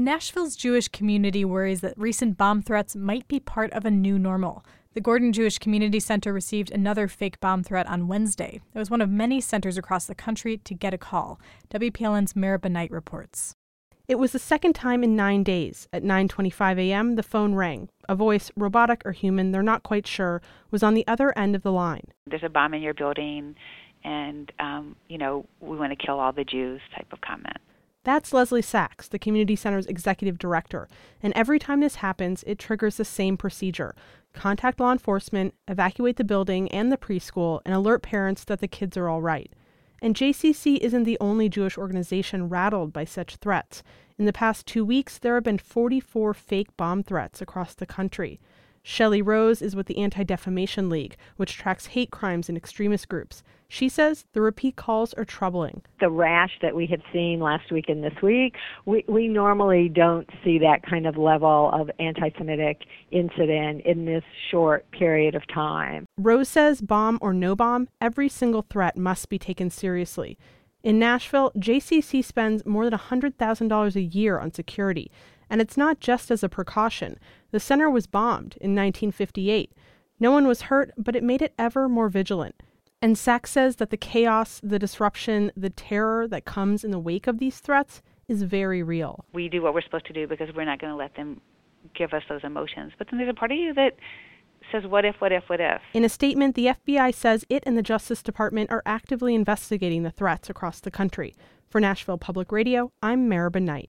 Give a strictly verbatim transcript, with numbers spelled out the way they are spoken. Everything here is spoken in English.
Nashville's Jewish community worries that recent bomb threats might be part of a new normal. The Gordon Jewish Community Center received another fake bomb threat on Wednesday. It was one of many centers across the country to get a call. W P L N's Mara Benight reports. It was the second time in nine days. At nine twenty-five a.m., the phone rang. A voice, robotic or human, they're not quite sure, was on the other end of the line. There's a bomb in your building, and, um, you know, we want to kill all the Jews type of comment. That's Leslie Sachs, the community center's executive director. And every time this happens, it triggers the same procedure. Contact law enforcement, evacuate the building and the preschool, and alert parents that the kids are all right. And J C C isn't the only Jewish organization rattled by such threats. In the past two weeks, there have been forty-four fake bomb threats across the country. Shelley Rose is with the Anti-Defamation League, which tracks hate crimes in extremist groups. She says the repeat calls are troubling. The rash that we have seen last week and this week, we, we normally don't see that kind of level of anti-Semitic incident in this short period of time. Rose says bomb or no bomb, every single threat must be taken seriously. In Nashville, J C C spends more than one hundred thousand dollars a year on security. And it's not just as a precaution. The center was bombed in nineteen fifty-eight. No one was hurt, but it made it ever more vigilant. And Sachs says that the chaos, the disruption, the terror that comes in the wake of these threats is very real. We do what we're supposed to do because we're not going to let them give us those emotions. But then there's a part of you that says, what if, what if, what if? In a statement, the F B I says it and the Justice Department are actively investigating the threats across the country. For Nashville Public Radio, I'm Mara Benight.